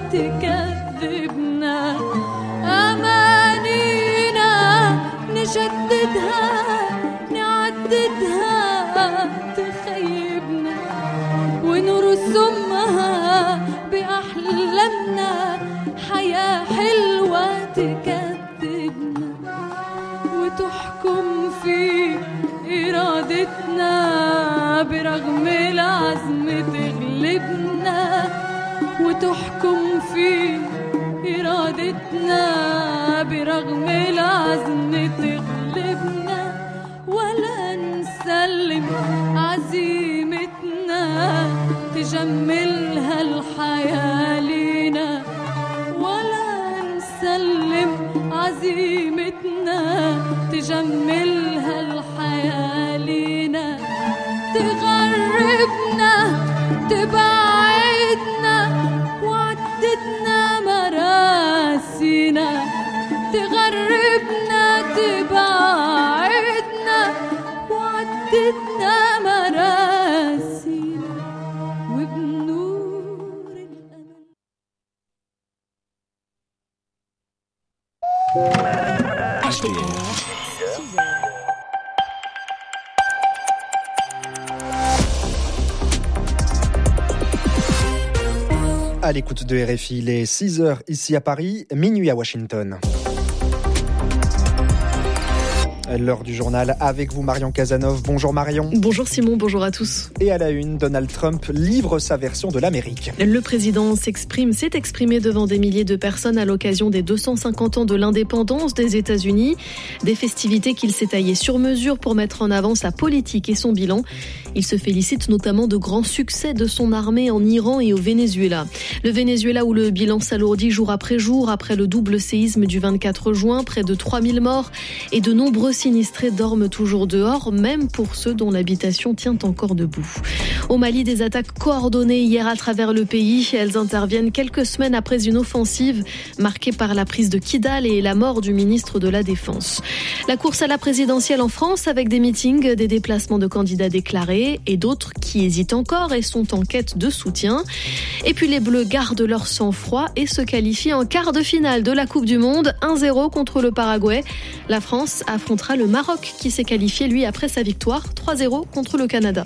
تكذبنا أمانينا نجددها نعددها تخيبنا ونرسمها بأحلامنا حياة حلوة تكذبنا وتحكم في إرادتنا برغم العزم تغلبنا وتحكم في إرادتنا برغم العزم تغلبنا ولا نسلم عزيمتنا تجملها الحياة لينا ولا نسلم عزيمتنا تجملها الحياة لينا تغربنا تبعدنا وعددنا مراسينا تغربنا تبعدنا وعددنا مراسينا وبنور الأمل À l'écoute de RFI, il est 6h ici à Paris, minuit à Washington. L'heure du journal avec vous, Marion Casanov. Bonjour Marion. Bonjour Simon, bonjour à tous. Et à la une, Donald Trump livre sa version de l'Amérique. Le président s'est exprimé devant des milliers de personnes à l'occasion des 250 ans de l'indépendance des États-Unis. Des festivités qu'il s'est taillées sur mesure pour mettre en avant sa politique et son bilan. Il se félicite notamment de grands succès de son armée en Iran et au Venezuela. Le Venezuela où le bilan s'alourdit jour après jour après le double séisme du 24 juin, près de 3000 morts et de nombreux sinistrés dorment toujours dehors, même pour ceux dont l'habitation tient encore debout. Au Mali, des attaques coordonnées hier à travers le pays. Elles interviennent quelques semaines après une offensive marquée par la prise de Kidal et la mort du ministre de la Défense. La course à la présidentielle en France avec des meetings, des déplacements de candidats déclarés et d'autres qui hésitent encore et sont en quête de soutien. Et puis les Bleus gardent leur sang-froid et se qualifient en quart de finale de la Coupe du Monde, 1-0 contre le Paraguay. La France affrontera le Maroc qui s'est qualifié lui après sa victoire 3-0 contre le Canada.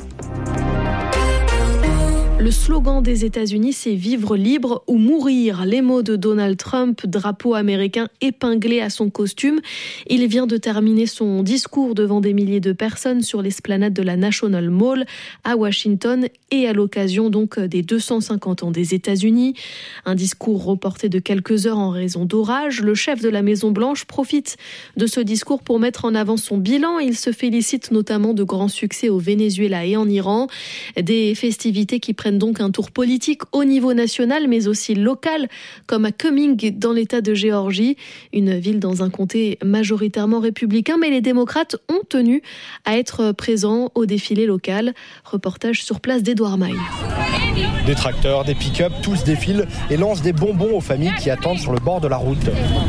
Le slogan des États-Unis, c'est « Vivre libre ou mourir ». Les mots de Donald Trump, drapeau américain épinglé à son costume. Il vient de terminer son discours devant des milliers de personnes sur l'esplanade de la National Mall à Washington et à l'occasion donc des 250 ans des États-Unis. Un discours reporté de quelques heures en raison d'orage. Le chef de la Maison-Blanche profite de ce discours pour mettre en avant son bilan. Il se félicite notamment de grands succès au Venezuela et en Iran. Des festivités qui prennent donc un tour politique au niveau national mais aussi local, comme à Cumming dans l'état de Géorgie, une ville dans un comté majoritairement républicain, mais les démocrates ont tenu à être présents au défilé local. Reportage sur place d'Edouard Maille. Des tracteurs, des pick-up, tous défilent et lancent des bonbons aux familles qui attendent sur le bord de la route.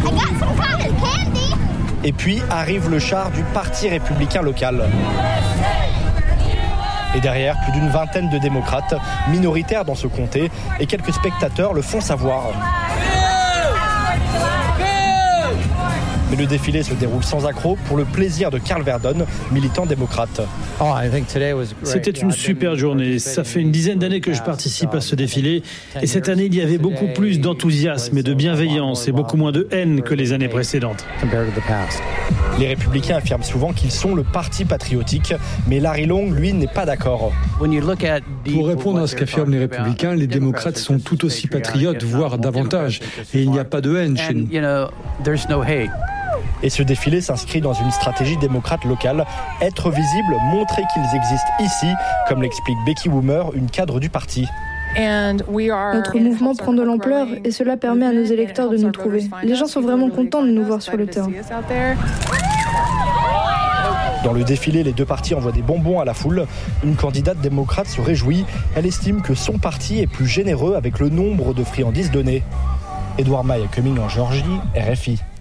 Et puis arrive le char du Parti républicain local. Et derrière, plus d'une vingtaine de démocrates, minoritaires dans ce comté, et quelques spectateurs le font savoir. Mais le défilé se déroule sans accroc pour le plaisir de Carl Verdon, militant démocrate. C'était une super journée. Ça fait une dizaine d'années que je participe à ce défilé. Et cette année, il y avait beaucoup plus d'enthousiasme et de bienveillance et beaucoup moins de haine que les années précédentes. Les républicains affirment souvent qu'ils sont le parti patriotique, mais Larry Long, lui, n'est pas d'accord. Pour répondre à ce qu'affirment les républicains, les démocrates sont tout aussi patriotes, voire davantage. Et il n'y a pas de haine chez nous. Et ce défilé s'inscrit dans une stratégie démocrate locale, être visible, montrer qu'ils existent ici, comme l'explique Becky Woomer, une cadre du parti. Notre mouvement prend de l'ampleur et cela permet à nos électeurs de nous trouver. Les gens sont vraiment contents de nous voir sur le terrain. Dans le défilé, les deux partis envoient des bonbons à la foule. Une candidate démocrate se réjouit. Elle estime que son parti est plus généreux avec le nombre de friandises données. Edouard Maille à Cumming en Géorgie, RFI.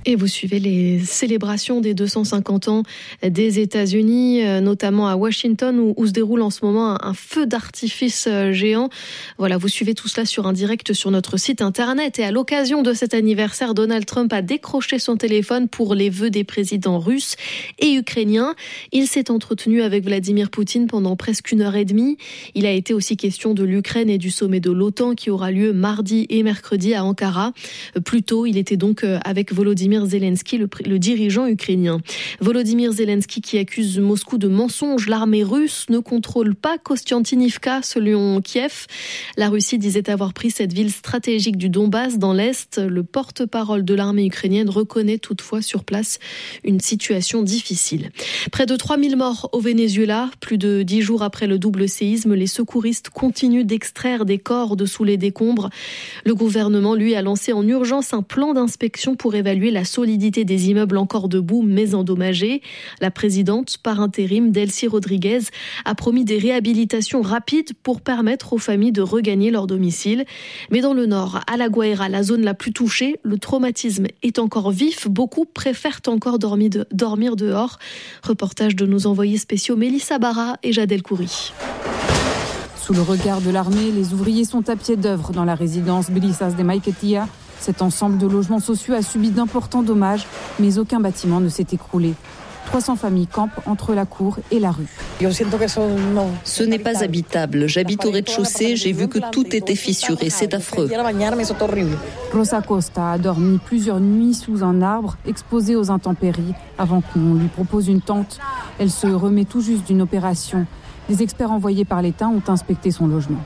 Et vous suivez les célébrations des 250 ans des États-Unis, notamment à Washington, où se déroule en ce moment un feu d'artifice géant. Voilà, vous suivez tout cela sur un direct sur notre site internet. Et à l'occasion de cet anniversaire, Donald Trump a décroché son téléphone pour les vœux des présidents russes et ukrainiens. Il s'est entretenu avec Vladimir Poutine pendant presque 1h30. Il a été aussi question de l'Ukraine et du sommet de l'OTAN qui aura lieu mardi et mercredi à Ankara. Plus tôt, il était donc avec Volodymyr Zelensky, le dirigeant ukrainien. Volodymyr Zelensky qui accuse Moscou de mensonges. L'armée russe ne contrôle pas Kostiantynivka, selon Kiev. La Russie disait avoir pris cette ville stratégique du Donbass dans l'Est. Le porte-parole de l'armée ukrainienne reconnaît toutefois sur place une situation difficile. Près de 3000 morts au Venezuela. Plus de 10 jours après le double séisme, les secouristes continuent d'extraire des corps de sous les décombres. Le gouvernement, lui, a lancé en urgence un plan d'inspection pour évaluer la solidité des immeubles encore debout mais endommagés. La présidente par intérim, Delcy Rodriguez, a promis des réhabilitations rapides pour permettre aux familles de regagner leur domicile. Mais dans le nord, à La Guaira, la zone la plus touchée, le traumatisme est encore vif. Beaucoup préfèrent encore dormir dehors. Reportage de nos envoyés spéciaux Mélissa Barra et Jad El Khoury. Sous le regard de l'armée, les ouvriers sont à pied d'œuvre dans la résidence Brisas de Maiquetía. Cet ensemble de logements sociaux a subi d'importants dommages, mais aucun bâtiment ne s'est écroulé. 300 familles campent entre la cour et la rue. Ce n'est pas habitable. J'habite au rez-de-chaussée, j'ai vu que tout était fissuré. C'est affreux. Rosa Costa a dormi plusieurs nuits sous un arbre, exposée aux intempéries, avant qu'on lui propose une tente. Elle se remet tout juste d'une opération. Les experts envoyés par l'État ont inspecté son logement.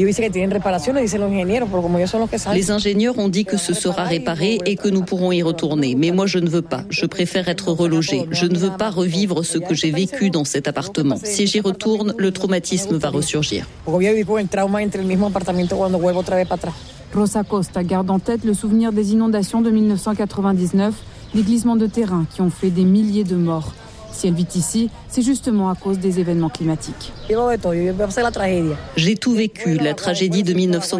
Les ingénieurs ont dit que ce sera réparé et que nous pourrons y retourner. Mais moi, je ne veux pas. Je préfère être relogée. Je ne veux pas revivre ce que j'ai vécu dans cet appartement. Si j'y retourne, le traumatisme va ressurgir. Rosa Costa garde en tête le souvenir des inondations de 1999, des glissements de terrain qui ont fait des milliers de morts. Si elle vit ici, c'est justement à cause des événements climatiques. J'ai tout vécu, la tragédie de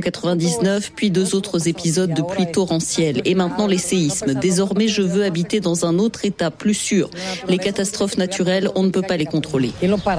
1999, puis 2 autres épisodes de pluie torrentielle, et maintenant les séismes. Désormais, je veux habiter dans un autre état, plus sûr. Les catastrophes naturelles, on ne peut pas les contrôler.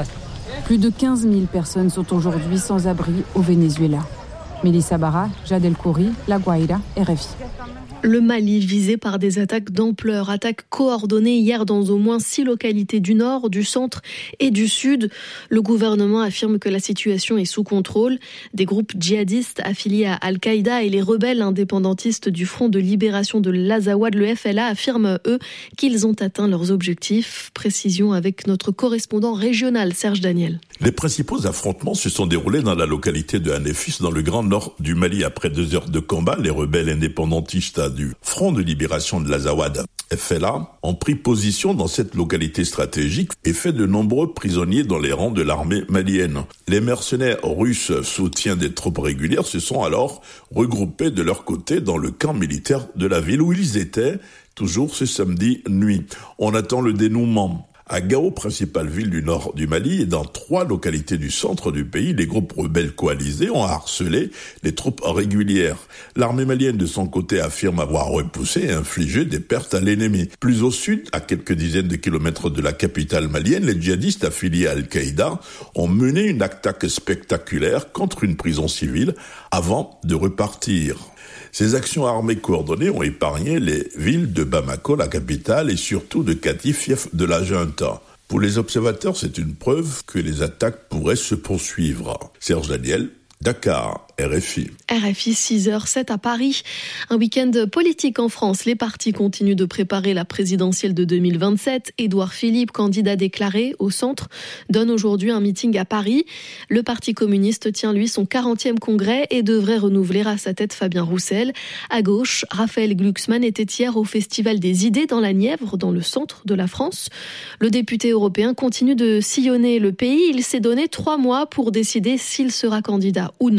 Plus de 15 000 personnes sont aujourd'hui sans abri au Venezuela. Mélissa Barra, Jad El Khoury, La Guaira, RFI. Le Mali visé par des attaques d'ampleur, attaques coordonnées hier dans au moins 6 localités du nord, du centre et du sud. Le gouvernement affirme que la situation est sous contrôle. Des groupes djihadistes affiliés à Al-Qaïda et les rebelles indépendantistes du Front de libération de l'Azawad, le FLA, affirment eux qu'ils ont atteint leurs objectifs. Précision avec notre correspondant régional Serge Daniel. Les principaux affrontements se sont déroulés dans la localité de Hanefis, dans le grand nord du Mali. Après 2 heures de combat, les rebelles indépendantistes du Front de libération de l'Azawad, FLA, ont pris position dans cette localité stratégique et fait de nombreux prisonniers dans les rangs de l'armée malienne. Les mercenaires russes, soutiens des troupes régulières, se sont alors regroupés de leur côté dans le camp militaire de la ville où ils étaient, toujours ce samedi nuit. On attend le dénouement. À Gao, principale ville du nord du Mali, et dans 3 localités du centre du pays, les groupes rebelles coalisés ont harcelé les troupes régulières. L'armée malienne, de son côté, affirme avoir repoussé et infligé des pertes à l'ennemi. Plus au sud, à quelques dizaines de kilomètres de la capitale malienne, les djihadistes affiliés à Al-Qaïda ont mené une attaque spectaculaire contre une prison civile avant de repartir. Ces actions armées coordonnées ont épargné les villes de Bamako, la capitale, et surtout de Kati, fief de la junta. Pour les observateurs, c'est une preuve que les attaques pourraient se poursuivre. Serge Daniel, Dakar, RFI. RFI 6h07 à Paris. Un week-end politique en France. Les partis continuent de préparer la présidentielle de 2027. Édouard Philippe, candidat déclaré au centre, donne aujourd'hui un meeting à Paris. Le Parti communiste tient lui son 40e congrès et devrait renouveler à sa tête Fabien Roussel. À gauche, Raphaël Glucksmann était hier au Festival des idées dans la Nièvre, dans le centre de la France. Le député européen continue de sillonner le pays. Il s'est donné 3 mois pour décider s'il sera candidat ou non.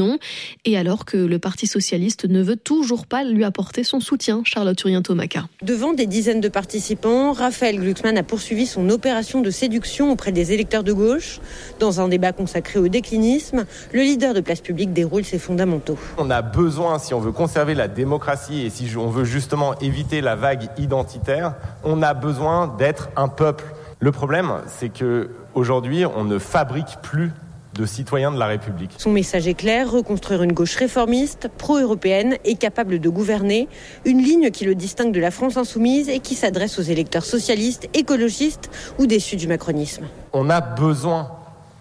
et alors que le Parti socialiste ne veut toujours pas lui apporter son soutien. Charlotte Urien-Thomaca. Devant des dizaines de participants, Raphaël Glucksmann a poursuivi son opération de séduction auprès des électeurs de gauche. Dans un débat consacré au déclinisme, le leader de Place Publique déroule ses fondamentaux. On a besoin, si on veut conserver la démocratie et si on veut justement éviter la vague identitaire, on a besoin d'être un peuple. Le problème, c'est qu'aujourd'hui, on ne fabrique plus de citoyens de la République. Son message est clair, reconstruire une gauche réformiste, pro-européenne et capable de gouverner. Une ligne qui le distingue de la France insoumise et qui s'adresse aux électeurs socialistes, écologistes ou déçus du macronisme. On a besoin,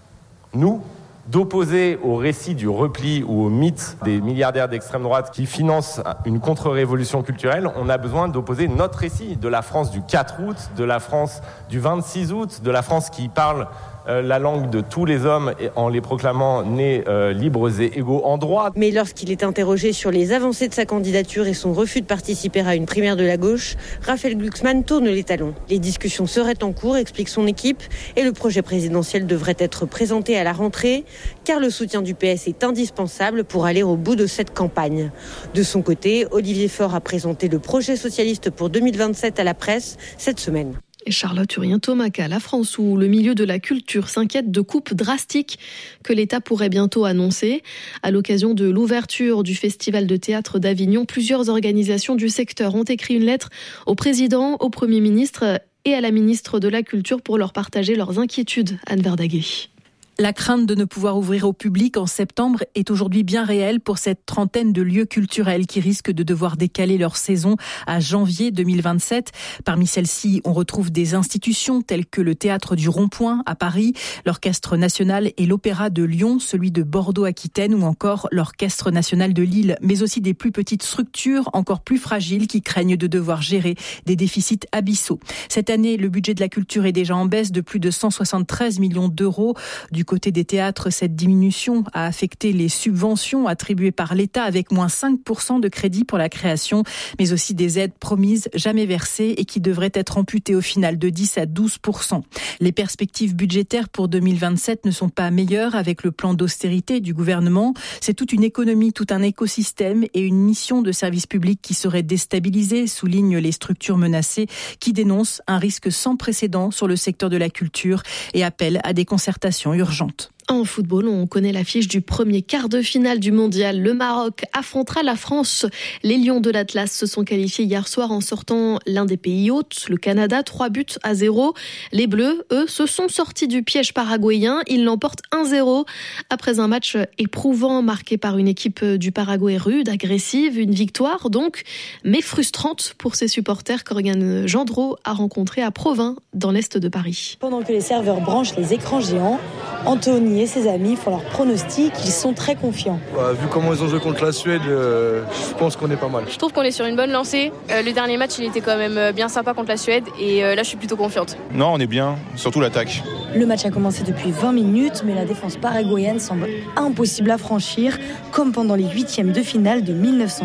nous, d'opposer au récit du repli ou au mythe des milliardaires d'extrême droite qui financent une contre-révolution culturelle, on a besoin d'opposer notre récit de la France du 4 août, de la France du 26 août, de la France qui parle la langue de tous les hommes en les proclamant nés libres et égaux en droit. Mais lorsqu'il est interrogé sur les avancées de sa candidature et son refus de participer à une primaire de la gauche, Raphaël Glucksmann tourne les talons. Les discussions seraient en cours, explique son équipe, et le projet présidentiel devrait être présenté à la rentrée, car le soutien du PS est indispensable pour aller au bout de cette campagne. De son côté, Olivier Faure a présenté le projet socialiste pour 2027 à la presse cette semaine. Et Charlotte Urien-Thomaca, la France où le milieu de la culture s'inquiète de coupes drastiques que l'État pourrait bientôt annoncer. À l'occasion de l'ouverture du Festival de théâtre d'Avignon, plusieurs organisations du secteur ont écrit une lettre au président, au Premier ministre et à la ministre de la Culture pour leur partager leurs inquiétudes. Anne Verdaguet. La crainte de ne pouvoir ouvrir au public en septembre est aujourd'hui bien réelle pour cette trentaine de lieux culturels qui risquent de devoir décaler leur saison à janvier 2027. Parmi celles-ci, on retrouve des institutions telles que le Théâtre du Rond-Point à Paris, l'Orchestre National et l'Opéra de Lyon, celui de Bordeaux-Aquitaine ou encore l'Orchestre National de Lille, mais aussi des plus petites structures encore plus fragiles qui craignent de devoir gérer des déficits abyssaux. Cette année, le budget de la culture est déjà en baisse de plus de 173 millions d'euros. Du côté des théâtres, cette diminution a affecté les subventions attribuées par l'État avec moins 5% de crédit pour la création, mais aussi des aides promises jamais versées et qui devraient être amputées au final de 10 à 12%. Les perspectives budgétaires pour 2027 ne sont pas meilleures avec le plan d'austérité du gouvernement. C'est toute une économie, tout un écosystème et une mission de service public qui serait déstabilisée, soulignent les structures menacées qui dénoncent un risque sans précédent sur le secteur de la culture et appellent à des concertations urgentes. En football, on connaît l'affiche du premier quart de finale du mondial. Le Maroc affrontera la France. Les Lions de l'Atlas se sont qualifiés hier soir en sortant l'un des pays hôtes, le Canada, 3-0. Les Bleus, eux, se sont sortis du piège paraguayen. Ils l'emportent 1-0 après un match éprouvant marqué par une équipe du Paraguay rude, agressive. Une victoire donc, mais frustrante pour ses supporters qu'Oriane Gendreau a rencontré à Provins, dans l'est de Paris. Pendant que les serveurs branchent les écrans géants, Anthony et ses amis font leur pronostic, ils sont très confiants. Vu comment ils ont joué contre la Suède, je pense qu'on est pas mal. Je trouve qu'on est sur une bonne lancée. Le dernier match, il était quand même bien sympa contre la Suède et là, je suis plutôt confiante. Non, on est bien, surtout l'attaque. Le match a commencé depuis 20 minutes, mais la défense paraguayenne semble impossible à franchir, comme pendant les 8e de finale de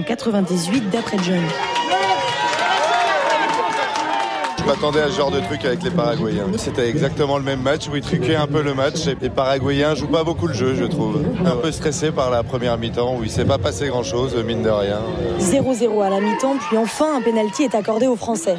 1998 d'après John. Je m'attendais à ce genre de truc avec les Paraguayens. C'était exactement le même match où ils truquaient un peu le match. Les Paraguayens jouent pas beaucoup le jeu, je trouve. Un peu stressé par la première mi-temps où il s'est pas passé grand-chose, mine de rien. 0-0 à la mi-temps, puis enfin un pénalty est accordé aux Français.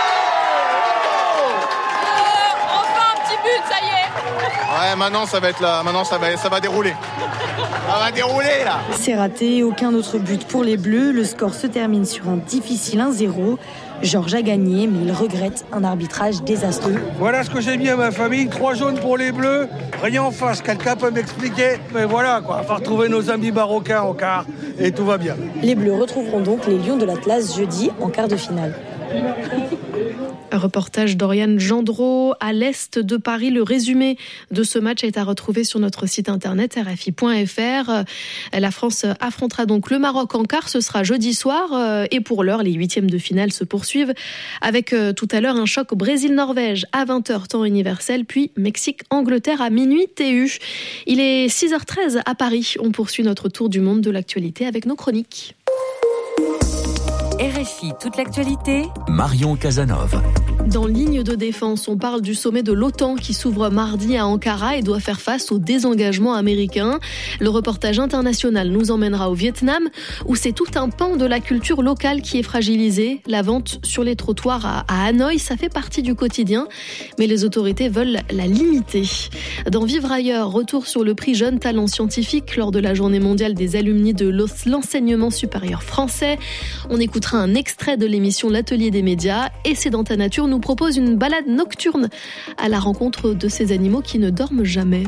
Enfin un petit but, ça y est. Ouais, maintenant ça va être là. Maintenant ça va dérouler. Ça va dérouler là. C'est raté, aucun autre but pour les Bleus. Le score se termine sur un difficile 1-0. Georges a gagné, mais il regrette un arbitrage désastreux. Voilà ce que j'ai mis à ma famille, 3 jaunes pour les Bleus, rien en face, quelqu'un peut m'expliquer. Mais voilà, quoi, on va retrouver nos amis marocains en quart et tout va bien. Les Bleus retrouveront donc les Lions de l'Atlas jeudi en quart de finale. Un reportage d'Oriane Gendreau à l'est de Paris. Le résumé de ce match est à retrouver sur notre site internet rfi.fr. La France affrontera donc le Maroc en quart. Ce sera jeudi soir. Et pour l'heure, les 8e de finale se poursuivent avec tout à l'heure un choc Brésil-Norvège à 20h temps universel, puis Mexique-Angleterre à minuit TU. Il est 6h13 à Paris. On poursuit notre tour du monde de l'actualité avec nos chroniques. RFI, toute l'actualité. Marion Casanova. Dans Ligne de défense, on parle du sommet de l'OTAN qui s'ouvre mardi à Ankara et doit faire face au désengagement américain. Le reportage international nous emmènera au Vietnam où c'est tout un pan de la culture locale qui est fragilisé. La vente sur les trottoirs à Hanoï, ça fait partie du quotidien, mais les autorités veulent la limiter. Dans Vivre ailleurs, retour sur le prix Jeune Talent Scientifique lors de la journée mondiale des alumni de l'enseignement supérieur français. On écoutera un extrait de l'émission L'Atelier des médias et C'est dans ta nature nous propose une balade nocturne à la rencontre de ces animaux qui ne dorment jamais.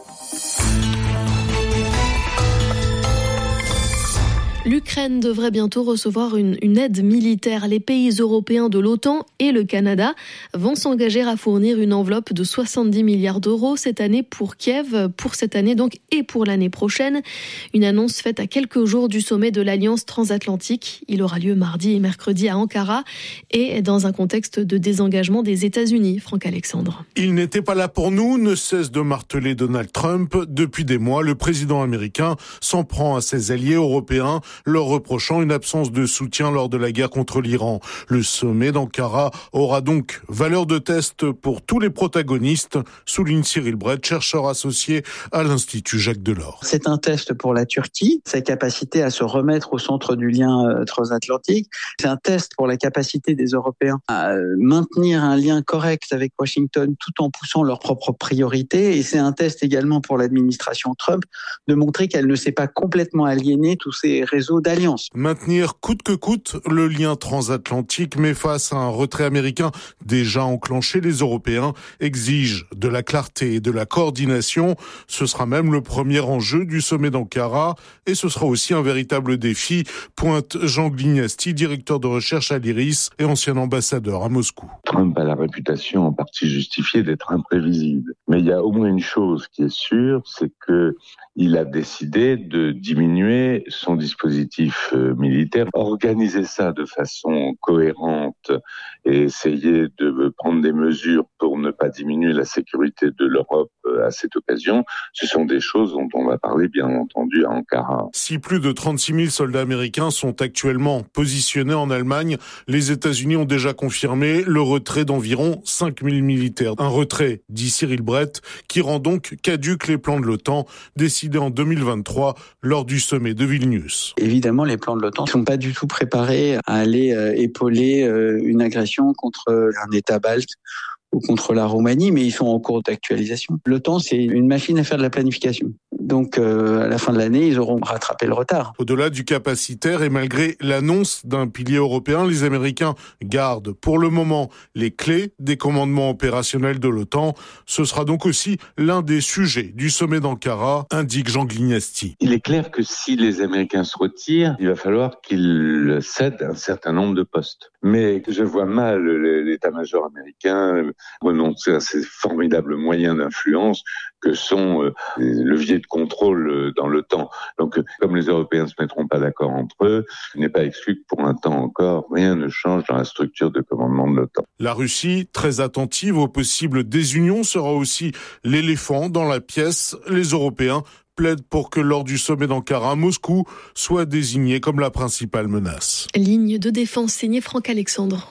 L'Ukraine devrait bientôt recevoir une aide militaire. Les pays européens de l'OTAN et le Canada vont s'engager à fournir une enveloppe de 70 milliards d'euros cette année pour Kiev, pour cette année donc et pour l'année prochaine. Une annonce faite à quelques jours du sommet de l'Alliance transatlantique. Il aura lieu mardi et mercredi à Ankara et dans un contexte de désengagement des États-Unis. Franck Alexandre. Il n'était pas là pour nous, ne cesse de marteler Donald Trump. Depuis des mois, le président américain s'en prend à ses alliés européens, leur reprochant une absence de soutien lors de la guerre contre l'Iran. Le sommet d'Ankara aura donc valeur de test pour tous les protagonistes, souligne Cyril Brett, chercheur associé à l'Institut Jacques Delors. C'est un test pour la Turquie, sa capacité à se remettre au centre du lien transatlantique. C'est un test pour la capacité des Européens à maintenir un lien correct avec Washington tout en poussant leurs propres priorités. Et c'est un test également pour l'administration Trump de montrer qu'elle ne s'est pas complètement aliénée tous ces réseaux d'alliance. Maintenir coûte que coûte le lien transatlantique, mais face à un retrait américain déjà enclenché, les Européens exigent de la clarté et de la coordination. Ce sera même le premier enjeu du sommet d'Ankara et ce sera aussi un véritable défi, pointe Jean Glignasti, directeur de recherche à l'IRIS et ancien ambassadeur à Moscou. Trump a la réputation en partie justifiée d'être imprévisible. Mais il y a au moins une chose qui est sûre, c'est que il a décidé de diminuer son dispositif militaire, organiser ça de façon cohérente et essayer de prendre des mesures pour ne pas diminuer la sécurité de l'Europe à cette occasion. Ce sont des choses dont on va parler bien entendu à Ankara. Si plus de 36 000 soldats américains sont actuellement positionnés en Allemagne, les États-Unis ont déjà confirmé le retrait d'environ 5 000 militaires. Un retrait, dit Cyril Brett, qui rend donc caduques les plans de l'OTAN décidés en 2023 lors du sommet de Vilnius. Évidemment, les plans de l'OTAN ne sont pas du tout préparés à aller épauler une agression contre un État balte ou contre la Roumanie, mais ils sont en cours d'actualisation. L'OTAN, c'est une machine à faire de la planification. Donc, à la fin de l'année, ils auront rattrapé le retard. Au-delà du capacitaire et malgré l'annonce d'un pilier européen, les Américains gardent pour le moment les clés des commandements opérationnels de l'OTAN. Ce sera donc aussi l'un des sujets du sommet d'Ankara, indique Jean Glignasti. Il est clair que si les Américains se retirent, il va falloir qu'ils cèdent un certain nombre de postes. Mais je vois mal l'état-major américain renoncer à ces formidables moyens d'influence que sont les leviers de contrôle dans l'OTAN. Donc, comme les Européens ne se mettront pas d'accord entre eux, il n'est pas exclu que pour un temps encore, rien ne change dans la structure de commandement de l'OTAN. La Russie, très attentive aux possibles désunions, sera aussi l'éléphant dans la pièce. Les Européens plaident pour que lors du sommet d'Ankara, Moscou soit désigné comme la principale menace. Ligne de défense signée Franck Alexandre.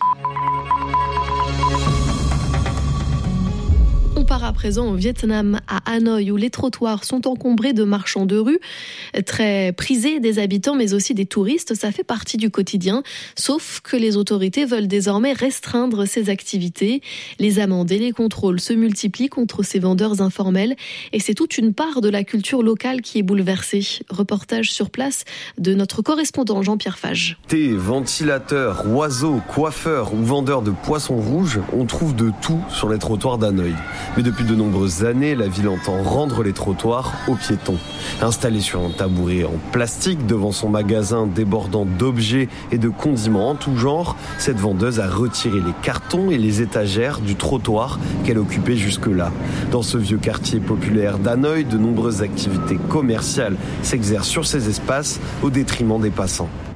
On part à présent au Vietnam, à Hanoï, où les trottoirs sont encombrés de marchands de rue, très prisés des habitants, mais aussi des touristes. Ça fait partie du quotidien, sauf que les autorités veulent désormais restreindre ces activités. Les amendes et les contrôles se multiplient contre ces vendeurs informels, et c'est toute une part de la culture locale qui est bouleversée. Reportage sur place de notre correspondant Jean-Pierre Fage. Thé, ventilateurs, oiseaux, coiffeurs ou vendeurs de poissons rouges, on trouve de tout sur les trottoirs d'Hanoï. Mais depuis de nombreuses années, la ville entend rendre les trottoirs aux piétons. Installée sur un tabouret en plastique devant son magasin débordant d'objets et de condiments en tout genre, cette vendeuse a retiré les cartons et les étagères du trottoir qu'elle occupait jusque-là. Dans ce vieux quartier populaire d'Hanoï, de nombreuses activités commerciales s'exercent sur ces espaces au détriment des passants.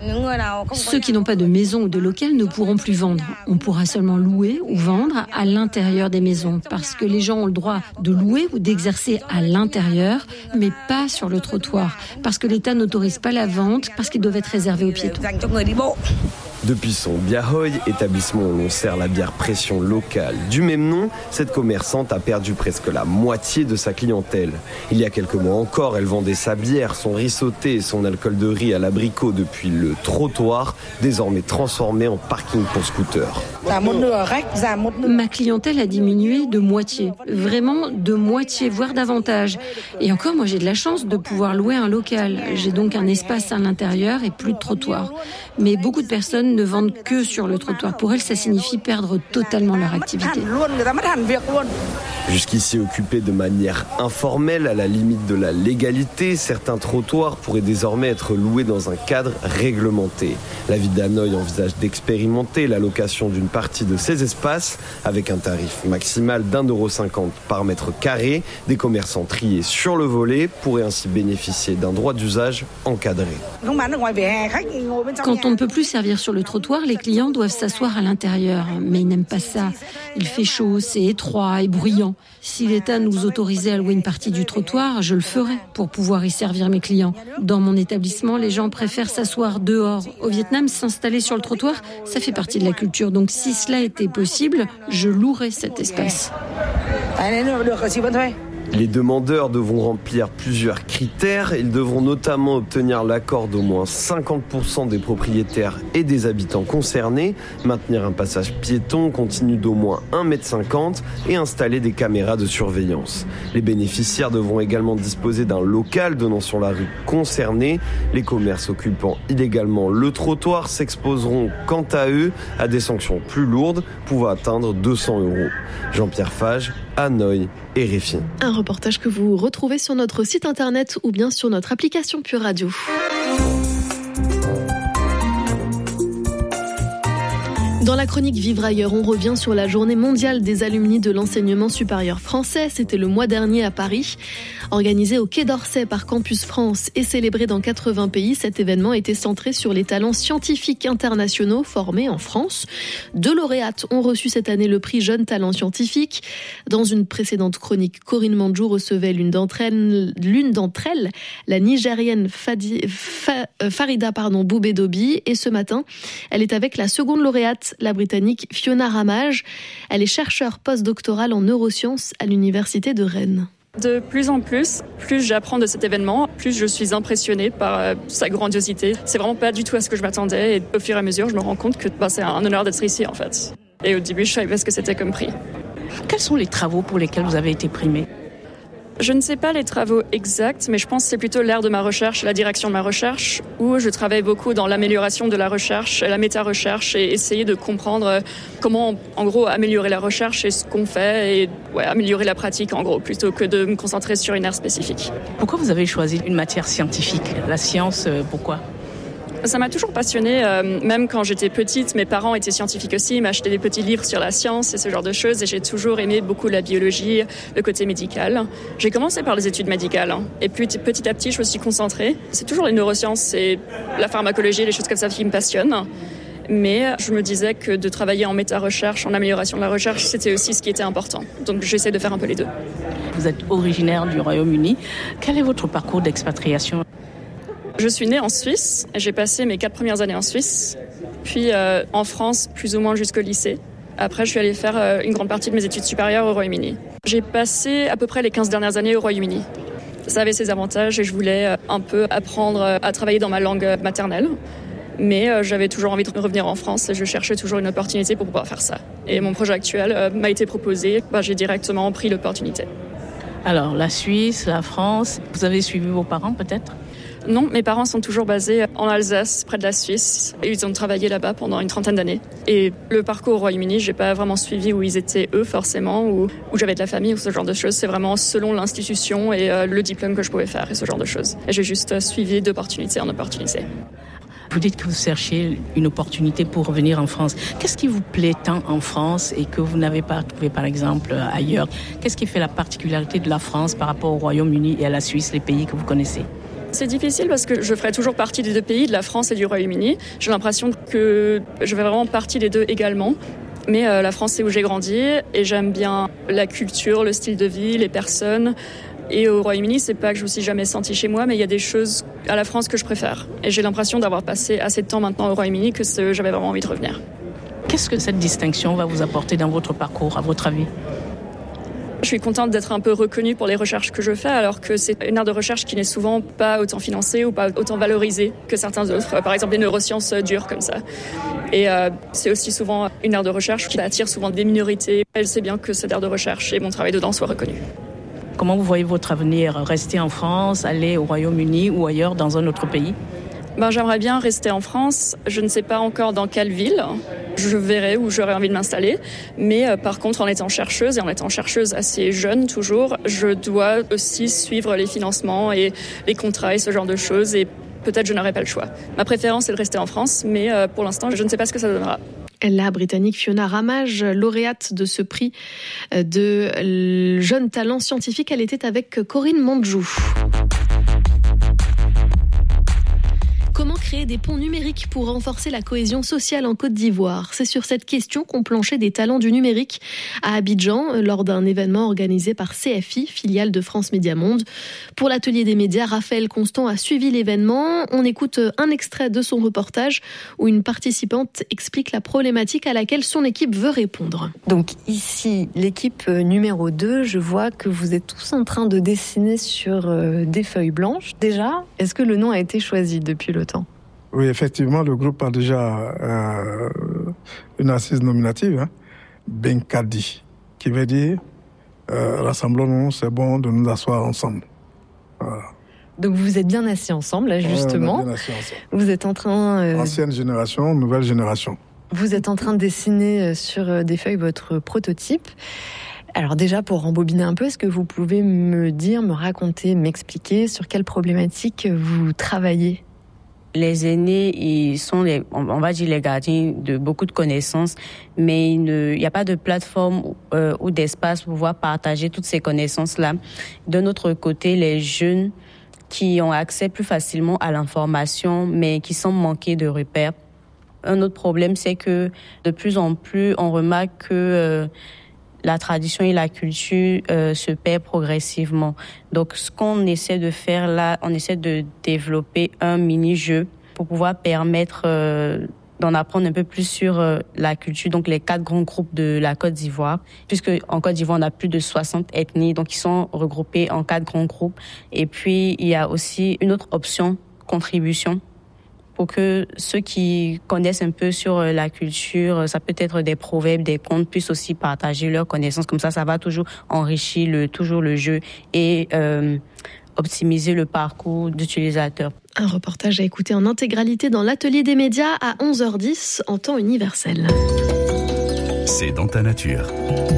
Ceux qui n'ont pas de maison ou de local ne pourront plus vendre. On pourra seulement louer ou vendre à l'intérieur des maisons parce que les gens ont le droit de louer ou d'exercer à l'intérieur, mais pas sur le trottoir parce que l'État n'autorise pas la vente parce qu'ils doivent être réservés aux piétons. Depuis son Biahoy, établissement où l'on sert la bière pression locale du même nom, cette commerçante a perdu presque la moitié de sa clientèle. Il y a quelques mois encore, elle vendait sa bière, son riz sauté et son alcool de riz à l'abricot depuis le trottoir, désormais transformé en parking pour scooter. Ma clientèle a diminué de moitié, vraiment de moitié, voire davantage. Et encore, moi j'ai de la chance de pouvoir louer un local. J'ai donc un espace à l'intérieur et plus de trottoir. Mais beaucoup de personnes ne vendent que sur le trottoir. Pour elles, ça signifie perdre totalement leur activité. Jusqu'ici occupés de manière informelle, à la limite de la légalité, certains trottoirs pourraient désormais être loués dans un cadre réglementé. La ville d'Hanoï envisage d'expérimenter la location d'une partie de ces espaces avec un tarif maximal d'1,50€ par mètre carré. Des commerçants triés sur le volet pourraient ainsi bénéficier d'un droit d'usage encadré. Quand on ne peut plus servir sur le trottoir, les clients doivent s'asseoir à l'intérieur. Mais ils n'aiment pas ça. Il fait chaud, c'est étroit et bruyant. Si l'État nous autorisait à louer une partie du trottoir, je le ferais pour pouvoir y servir mes clients. Dans mon établissement, les gens préfèrent s'asseoir dehors. Au Vietnam, s'installer sur le trottoir, ça fait partie de la culture. Donc si cela était possible, je louerais cet espace. Les demandeurs devront remplir plusieurs critères. Ils devront notamment obtenir l'accord d'au moins 50% des propriétaires et des habitants concernés, maintenir un passage piéton continu d'au moins 1,50 m et installer des caméras de surveillance. Les bénéficiaires devront également disposer d'un local donnant sur la rue concernée. Les commerces occupant illégalement le trottoir s'exposeront quant à eux à des sanctions plus lourdes, pouvant atteindre 200€. Jean-Pierre Fage, Hanoï, RFI. Un reportage que vous retrouvez sur notre site internet ou bien sur notre application Pure Radio. Dans la chronique Vivre ailleurs, on revient sur la journée mondiale des alumni de l'enseignement supérieur français. C'était le mois dernier à Paris. Organisé au Quai d'Orsay par Campus France et célébré dans 80 pays, cet événement était centré sur les talents scientifiques internationaux formés en France. 2 lauréates ont reçu cette année le prix Jeunes Talents Scientifiques. Dans une précédente chronique, Corinne Mandjou recevait l'une d'entre elles, la Nigérienne Farida Boubé-Dobi. Et ce matin, elle est avec la seconde lauréate, la Britannique Fiona Ramage. Elle est chercheure postdoctorale en neurosciences à l'Université de Rennes. De plus en plus j'apprends de cet événement, plus je suis impressionnée par sa grandiosité. C'est vraiment pas du tout à ce que je m'attendais et au fur et à mesure, je me rends compte que c'est un honneur d'être ici en fait. Et au début, je savais pas ce que c'était comme prix. Quels sont les travaux pour lesquels vous avez été primée ? Je ne sais pas les travaux exacts, mais je pense que c'est plutôt l'ère de ma recherche, la direction de ma recherche, où je travaille beaucoup dans l'amélioration de la recherche, la méta-recherche, et essayer de comprendre comment, en gros, améliorer la recherche et ce qu'on fait, et améliorer la pratique, en gros, plutôt que de me concentrer sur une aire spécifique. Pourquoi vous avez choisi une matière scientifique ? La science, pourquoi ? Ça m'a toujours passionnée, même quand j'étais petite, mes parents étaient scientifiques aussi, ils m'achetaient des petits livres sur la science et ce genre de choses, et j'ai toujours aimé beaucoup la biologie, le côté médical. J'ai commencé par les études médicales, et puis petit à petit, je me suis concentrée. C'est toujours les neurosciences et la pharmacologie, les choses comme ça qui me passionnent. Mais je me disais que de travailler en méta-recherche, en amélioration de la recherche, c'était aussi ce qui était important. Donc j'essaie de faire un peu les deux. Vous êtes originaire du Royaume-Uni. Quel est votre parcours d'expatriation ? Je suis née en Suisse, et j'ai passé mes 4 premières années en Suisse, puis en France plus ou moins jusqu'au lycée. Après, je suis allée faire une grande partie de mes études supérieures au Royaume-Uni. J'ai passé à peu près les 15 dernières années au Royaume-Uni. Ça avait ses avantages et je voulais un peu apprendre à travailler dans ma langue maternelle. Mais j'avais toujours envie de revenir en France et je cherchais toujours une opportunité pour pouvoir faire ça. Et mon projet actuel m'a été proposé, j'ai directement pris l'opportunité. Alors, la Suisse, la France, vous avez suivi vos parents peut-être ? Non, mes parents sont toujours basés en Alsace, près de la Suisse. Et ils ont travaillé là-bas pendant une 30aine d'années. Et le parcours au Royaume-Uni, j'ai pas vraiment suivi où ils étaient eux forcément, ou où j'avais de la famille ou ce genre de choses. C'est vraiment selon l'institution et le diplôme que je pouvais faire et ce genre de choses. Et j'ai juste suivi d'opportunité en opportunité. Vous dites que vous cherchez une opportunité pour revenir en France. Qu'est-ce qui vous plaît tant en France et que vous n'avez pas trouvé par exemple ailleurs ? Qu'est-ce qui fait la particularité de la France par rapport au Royaume-Uni et à la Suisse, les pays que vous connaissez ? C'est difficile parce que je ferai toujours partie des deux pays, de la France et du Royaume-Uni. J'ai l'impression que je fais vraiment partie des deux également. Mais la France, c'est où j'ai grandi et j'aime bien la culture, le style de vie, les personnes. Et au Royaume-Uni, c'est pas que je me suis jamais sentie chez moi, mais il y a des choses à la France que je préfère. Et j'ai l'impression d'avoir passé assez de temps maintenant au Royaume-Uni que j'avais vraiment envie de revenir. Qu'est-ce que cette distinction va vous apporter dans votre parcours, à votre avis ? Je suis contente d'être un peu reconnue pour les recherches que je fais, alors que c'est une aire de recherche qui n'est souvent pas autant financée ou pas autant valorisée que certains autres. Par exemple, les neurosciences dures comme ça. Et c'est aussi souvent une aire de recherche qui attire souvent des minorités. Elle sait bien que cette aire de recherche et mon travail dedans soit reconnu. Comment vous voyez votre avenir ? Rester en France, aller au Royaume-Uni ou ailleurs dans un autre pays ? J'aimerais bien rester en France. Je ne sais pas encore dans quelle ville. Je verrai où j'aurai envie de m'installer. Mais par contre, en étant chercheuse, et en étant chercheuse assez jeune toujours, je dois aussi suivre les financements et les contrats et ce genre de choses. Et peut-être je n'aurai pas le choix. Ma préférence est de rester en France, mais pour l'instant, je ne sais pas ce que ça donnera. La Britannique Fiona Ramage, lauréate de ce prix de jeune talent scientifique, elle était avec Corinne Mandjou. Comment créer des ponts numériques pour renforcer la cohésion sociale en Côte d'Ivoire ? C'est sur cette question qu'ont planché des talents du numérique à Abidjan lors d'un événement organisé par CFI, filiale de France Média Monde. Pour l'atelier des médias, Raphaël Constant a suivi l'événement. On écoute un extrait de son reportage où une participante explique la problématique à laquelle son équipe veut répondre. Donc ici, l'équipe numéro 2, je vois que vous êtes tous en train de dessiner sur des feuilles blanches. Déjà, est-ce que le nom a été choisi depuis le temps ? Oui, effectivement, le groupe a déjà une assise nominative, Benkadi, qui veut dire rassemblons-nous, c'est bon de nous asseoir ensemble. Voilà. Donc vous êtes bien assis ensemble, là, justement. On est bien assis ensemble. Vous êtes en train... Ancienne génération, nouvelle génération. Vous êtes en train de dessiner sur des feuilles votre prototype. Alors déjà, pour rembobiner un peu, est-ce que vous pouvez me raconter, m'expliquer sur quelle problématique vous travaillez ? Les aînés, ils sont on va dire les gardiens de beaucoup de connaissances, mais il n'y a pas de plateforme ou d'espace pour pouvoir partager toutes ces connaissances-là. De notre côté, les jeunes qui ont accès plus facilement à l'information, mais qui sont manqués de repères. Un autre problème, c'est que de plus en plus, on remarque que la tradition et la culture se perdent progressivement. Donc, ce qu'on essaie de faire là, on essaie de développer un mini-jeu pour pouvoir permettre d'en apprendre un peu plus sur la culture, donc les 4 grands groupes de la Côte d'Ivoire. Puisque en Côte d'Ivoire, on a plus de 60 ethnies, donc ils sont regroupés en 4 grands groupes. Et puis, il y a aussi une autre option, contribution, pour que ceux qui connaissent un peu sur la culture, ça peut être des proverbes, des contes, puissent aussi partager leurs connaissances. Comme ça va toujours enrichir le jeu et optimiser le parcours d'utilisateur. Un reportage à écouter en intégralité dans l'atelier des médias à 11h10 en temps universel. C'est dans ta nature.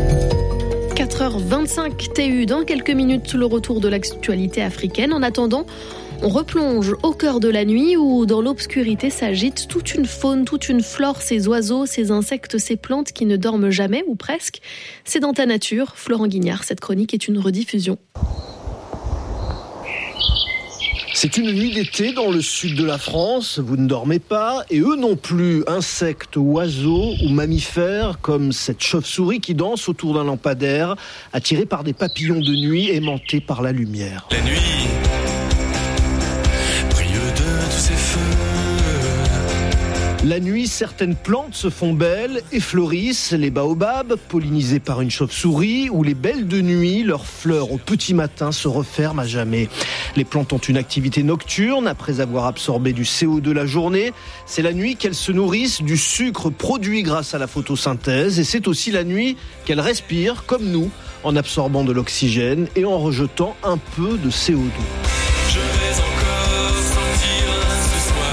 4h25 TU, dans quelques minutes, le retour de l'actualité africaine. En attendant, on replonge au cœur de la nuit où, dans l'obscurité, s'agite toute une faune, toute une flore, ces oiseaux, ces insectes, ces plantes qui ne dorment jamais ou presque. C'est dans ta nature. Florent Guignard, cette chronique est une rediffusion. C'est une nuit d'été dans le sud de la France, vous ne dormez pas, et eux non plus, insectes, oiseaux ou mammifères, comme cette chauve-souris qui danse autour d'un lampadaire, attirée par des papillons de nuit aimantés par la lumière. La nuit brille de tous ces feux. La nuit, certaines plantes se font belles et fleurissent, les baobabs, pollinisés par une chauve-souris, ou les belles de nuit, leurs fleurs au petit matin se referment à jamais. Les plantes ont une activité nocturne après avoir absorbé du CO2 la journée. C'est la nuit qu'elles se nourrissent du sucre produit grâce à la photosynthèse, et c'est aussi la nuit qu'elles respirent, comme nous, en absorbant de l'oxygène et en rejetant un peu de CO2. Je vais encore sortir ce soir.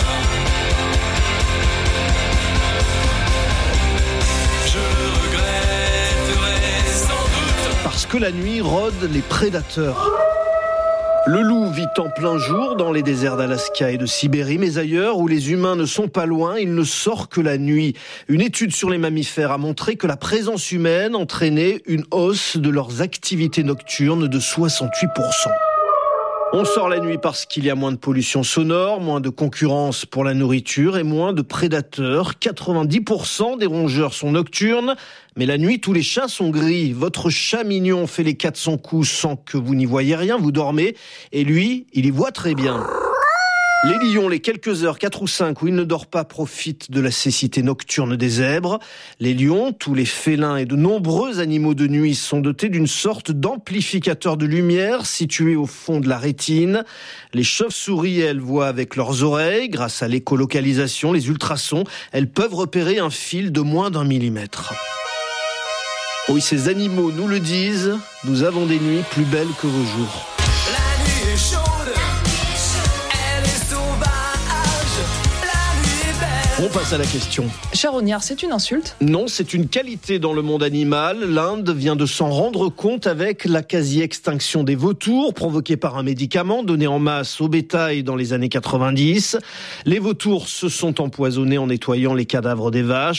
Je regretterai sans doute. Parce que la nuit rôdent les prédateurs. Le loup vit en plein jour dans les déserts d'Alaska et de Sibérie, mais ailleurs où les humains ne sont pas loin, il ne sort que la nuit. Une étude sur les mammifères a montré que la présence humaine entraînait une hausse de leurs activités nocturnes de 68%. On sort la nuit parce qu'il y a moins de pollution sonore, moins de concurrence pour la nourriture et moins de prédateurs. 90% des rongeurs sont nocturnes, mais la nuit, tous les chats sont gris. Votre chat mignon fait les 400 coups sans que vous n'y voyez rien, vous dormez, et lui, il y voit très bien. Les lions, les quelques heures, 4 ou 5, où il ne dort pas, profitent de la cécité nocturne des zèbres. Les lions, tous les félins et de nombreux animaux de nuit sont dotés d'une sorte d'amplificateur de lumière situé au fond de la rétine. Les chauves-souris, elles, voient avec leurs oreilles. Grâce à l'écolocalisation, les ultrasons, elles peuvent repérer un fil de moins d'1 millimètre. Oui, ces animaux nous le disent, nous avons des nuits plus belles que vos jours. La nuit est chaude. On passe à la question. Charognard, c'est une insulte ? Non, c'est une qualité dans le monde animal. L'Inde vient de s'en rendre compte avec la quasi-extinction des vautours provoquée par un médicament donné en masse au bétail dans les années 90. Les vautours se sont empoisonnés en nettoyant les cadavres des vaches.